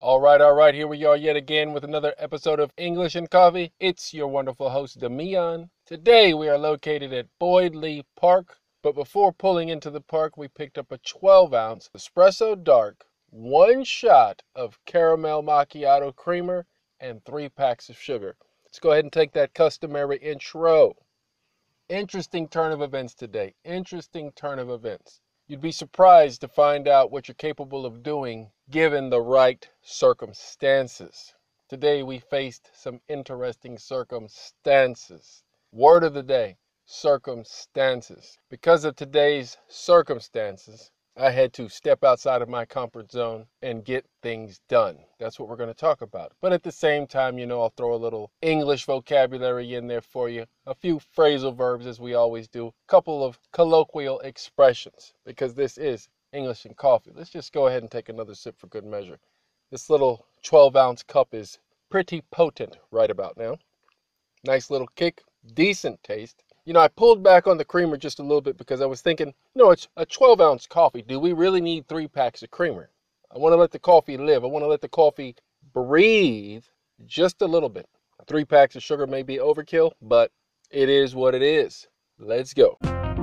All right, here we are yet again with another episode of English and Coffee. It's your wonderful host, Damian. Today we are located at Boyd Lee Park, but before pulling into the park, we picked up a 12-ounce espresso dark, one shot of caramel macchiato creamer, and 3 packs of sugar. Let's go ahead and take that customary intro. Interesting turn of events today. Interesting turn of events. You'd be surprised to find out what you're capable of doing given the right circumstances. Today we faced some interesting circumstances. Word of the day, circumstances. Because of today's circumstances, I had to step outside of my comfort zone and get things done. That's what we're going to talk about. But at the same time, I'll throw a little English vocabulary in there for you. A few phrasal verbs as we always do. A couple of colloquial expressions because this is English and Coffee. Let's just go ahead and take another sip for good measure. This little 12-ounce cup is pretty potent right about now. Nice little kick, decent taste. I pulled back on the creamer just a little bit because I was thinking, it's a 12-ounce coffee. Do we really need 3 packs of creamer? I want to let the coffee live. I want to let the coffee breathe just a little bit. 3 packs of sugar may be overkill, but it is what it is. Let's go.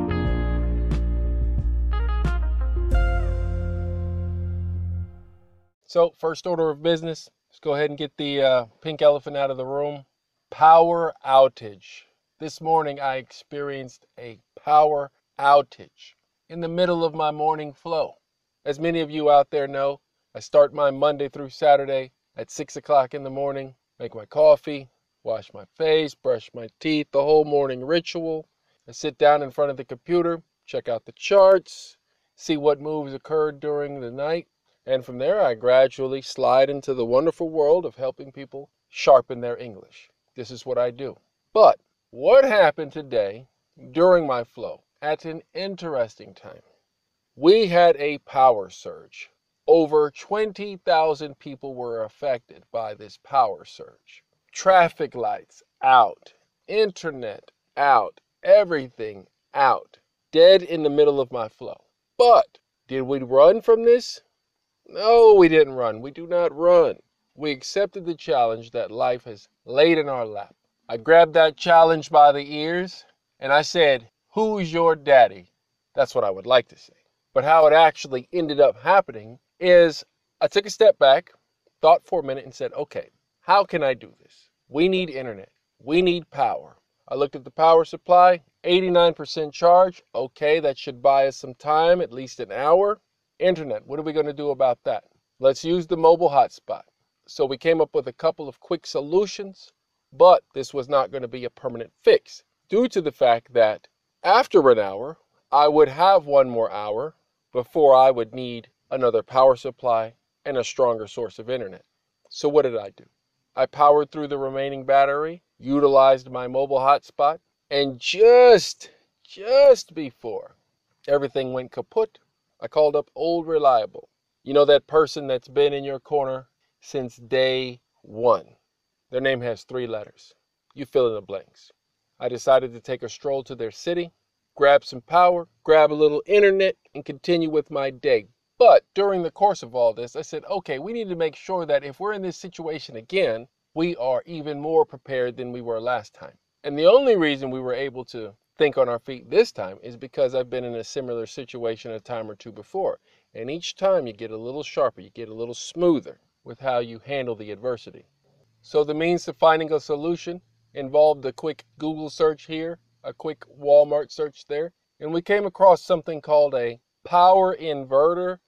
So, first order of business, let's go ahead and get the pink elephant out of the room. Power outage. This morning I experienced a power outage in the middle of my morning flow. As many of you out there know, I start my Monday through Saturday at 6 o'clock in the morning, make my coffee, wash my face, brush my teeth, the whole morning ritual. I sit down in front of the computer, check out the charts, see what moves occurred during the night, and from there I gradually slide into the wonderful world of helping people sharpen their English. This is what I do. But what happened today during my flow at an interesting time? We had a power surge. Over 20,000 people were affected by this power surge. Traffic lights out, internet out, everything out. Dead in the middle of my flow. But did we run from this? No, we didn't run. We do not run. We accepted the challenge that life has laid in our lap. I grabbed that challenge by the ears and I said, "Who's your daddy?" That's what I would like to say. But how it actually ended up happening is I took a step back, thought for a minute and said, okay, how can I do this? We need internet. We need power. I looked at the power supply, 89% charge. Okay, that should buy us some time, at least an hour. Internet, what are we going to do about that? Let's use the mobile hotspot. So we came up with a couple of quick solutions. But this was not going to be a permanent fix due to the fact that after an hour, I would have one more hour before I would need another power supply and a stronger source of internet. So what did I do? I powered through the remaining battery, utilized my mobile hotspot, and just before everything went kaput, I called up Old Reliable. You know that person that's been in your corner since day one. Their name has 3 letters. You fill in the blanks. I decided to take a stroll to their city, grab some power, grab a little internet, and continue with my day. But during the course of all this, I said, okay, we need to make sure that if we're in this situation again, we are even more prepared than we were last time. And the only reason we were able to think on our feet this time is because I've been in a similar situation a time or two before. And each time you get a little sharper, you get a little smoother with how you handle the adversity. So the means to finding a solution involved a quick Google search here, a quick Walmart search there, and we came across something called a power inverter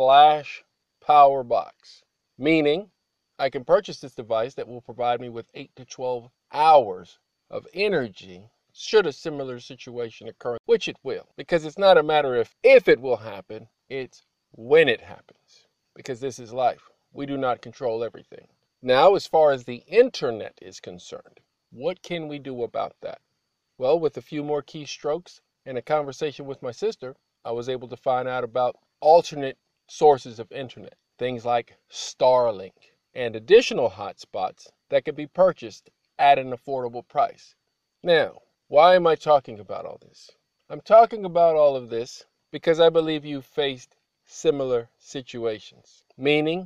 / power box, meaning I can purchase this device that will provide me with 8 to 12 hours of energy should a similar situation occur, which it will, because it's not a matter of if it will happen, it's when it happens, because this is life. We do not control everything. Now, as far as the internet is concerned, what can we do about that? Well, with a few more keystrokes and a conversation with my sister, I was able to find out about alternate sources of internet, things like Starlink and additional hotspots that could be purchased at an affordable price. Now, why am I talking about all this? I'm talking about all of this because I believe you faced similar situations, meaning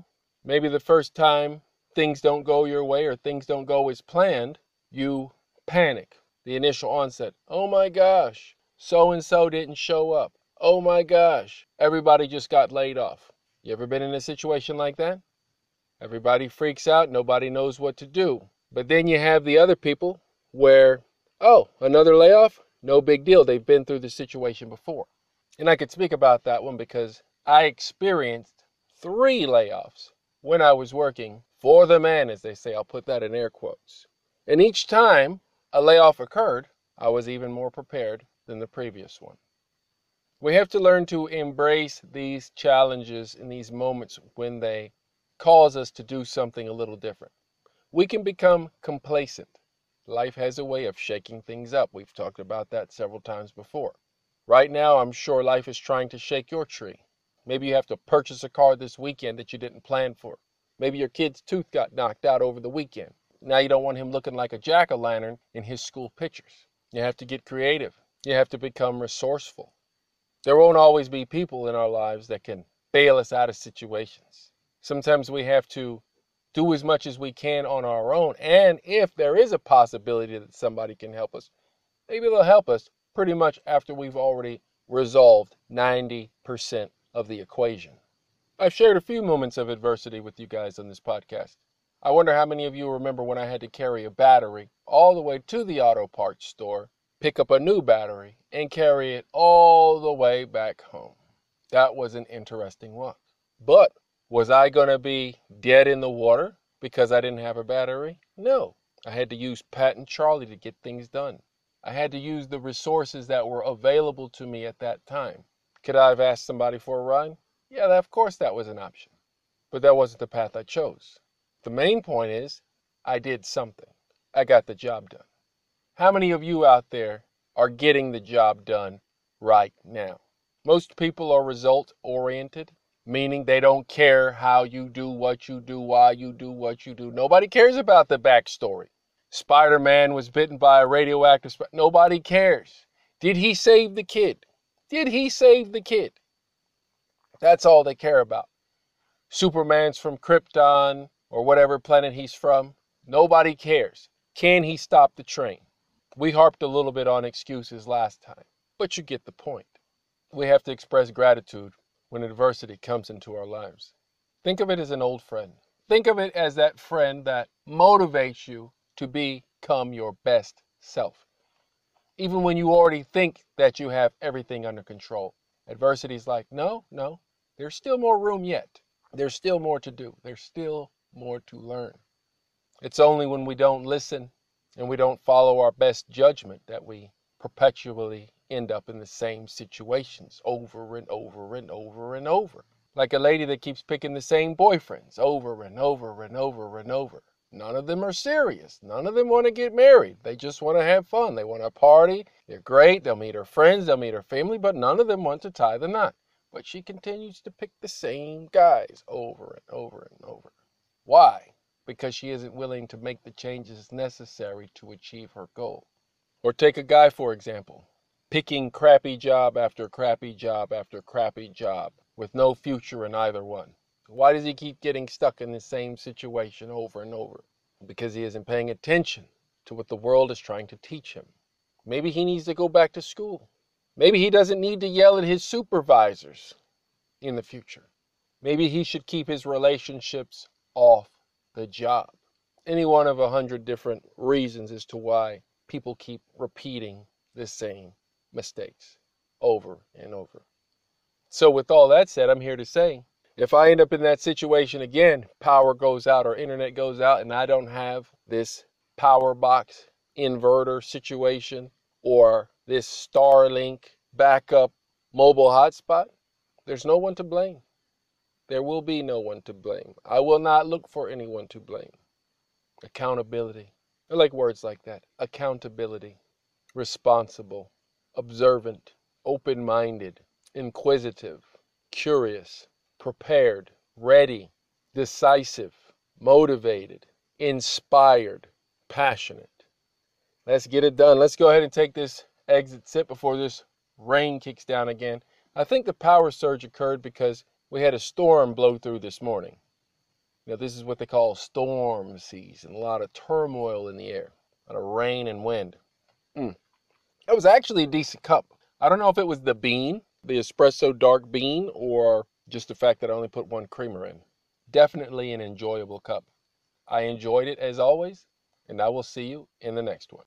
Maybe the first time things don't go your way or things don't go as planned, you panic. The initial onset, oh my gosh, so-and-so didn't show up. Oh my gosh, everybody just got laid off. You ever been in a situation like that? Everybody freaks out, nobody knows what to do. But then you have the other people where, oh, another layoff? No big deal. They've been through the situation before. And I could speak about that one because I experienced 3 layoffs when I was working for the man, as they say. I'll put that in air quotes. And each time a layoff occurred, I was even more prepared than the previous one. We have to learn to embrace these challenges in these moments when they cause us to do something a little different. We can become complacent. Life has a way of shaking things up. We've talked about that several times before. Right now, I'm sure life is trying to shake your tree. Maybe you have to purchase a car this weekend that you didn't plan for. Maybe your kid's tooth got knocked out over the weekend. Now you don't want him looking like a jack-o'-lantern in his school pictures. You have to get creative. You have to become resourceful. There won't always be people in our lives that can bail us out of situations. Sometimes we have to do as much as we can on our own. And if there is a possibility that somebody can help us, maybe they'll help us pretty much after we've already resolved 90% of the equation. I've shared a few moments of adversity with you guys on this podcast. I wonder how many of you remember when I had to carry a battery all the way to the auto parts store, pick up a new battery, and carry it all the way back home. That was an interesting one. But was I going to be dead in the water because I didn't have a battery? No. I had to use Pat and Charlie to get things done. I had to use the resources that were available to me at that time. Could I have asked somebody for a ride? Yeah, of course that was an option. But that wasn't the path I chose. The main point is, I did something. I got the job done. How many of you out there are getting the job done right now? Most people are result-oriented, meaning they don't care how you do what you do, why you do what you do. Nobody cares about the backstory. Spider-Man was bitten by a radioactive spider. Nobody cares. Did he save the kid? Did he save the kid? That's all they care about. Superman's from Krypton or whatever planet he's from. Nobody cares. Can he stop the train? We harped a little bit on excuses last time, but you get the point. We have to express gratitude when adversity comes into our lives. Think of it as an old friend. Think of it as that friend that motivates you to become your best self. Even when you already think that you have everything under control. Adversity is like, no, there's still more room yet. There's still more to do. There's still more to learn. It's only when we don't listen and we don't follow our best judgment that we perpetually end up in the same situations over and over and over and over. Like a lady that keeps picking the same boyfriends over and over and over and over. None of them are serious. None of them want to get married. They just want to have fun. They want to party. They're great. They'll meet her friends. They'll meet her family, but none of them want to tie the knot. But she continues to pick the same guys over and over and over. Why? Because she isn't willing to make the changes necessary to achieve her goal. Or take a guy, for example, picking crappy job after crappy job after crappy job with no future in either one. Why does he keep getting stuck in the same situation over and over? Because he isn't paying attention to what the world is trying to teach him. Maybe he needs to go back to school. Maybe he doesn't need to yell at his supervisors in the future. Maybe he should keep his relationships off the job. Any one of 100 different reasons as to why people keep repeating the same mistakes over and over. So with all that said, I'm here to say, if I end up in that situation again, power goes out or internet goes out and I don't have this power box inverter situation or this Starlink backup mobile hotspot, there's no one to blame. There will be no one to blame. I will not look for anyone to blame. Accountability. I like words like that. Accountability. Responsible. Observant. Open-minded. Inquisitive. Curious. Prepared. Ready. Decisive. Motivated. Inspired. Passionate. Let's get it done. Let's go ahead and take this exit sip before this rain kicks down again. I think the power surge occurred because we had a storm blow through this morning. This is what they call storm season, a lot of turmoil in the air, a lot of rain and wind. That was actually a decent cup. I don't know if it was the bean, the espresso dark bean, or just the fact that I only put one creamer in. Definitely an enjoyable cup. I enjoyed it as always, and I will see you in the next one.